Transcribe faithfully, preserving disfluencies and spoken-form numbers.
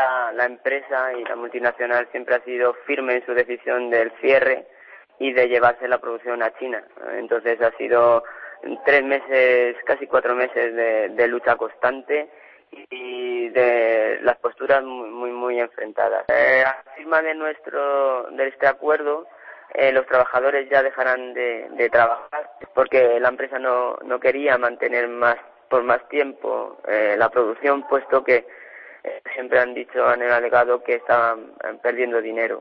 la, la empresa y la multinacional siempre ha sido firme en su decisión del cierre y de llevarse la producción a China. Entonces ha sido tres meses, casi cuatro meses de, de lucha constante y de las posturas muy muy, muy enfrentadas. Eh, a la firma de nuestro de este acuerdo, eh, los trabajadores ya dejarán de, de trabajar porque la empresa no, no quería mantener más por más tiempo eh, la producción, puesto que eh, siempre han dicho, han alegado que estaban perdiendo dinero.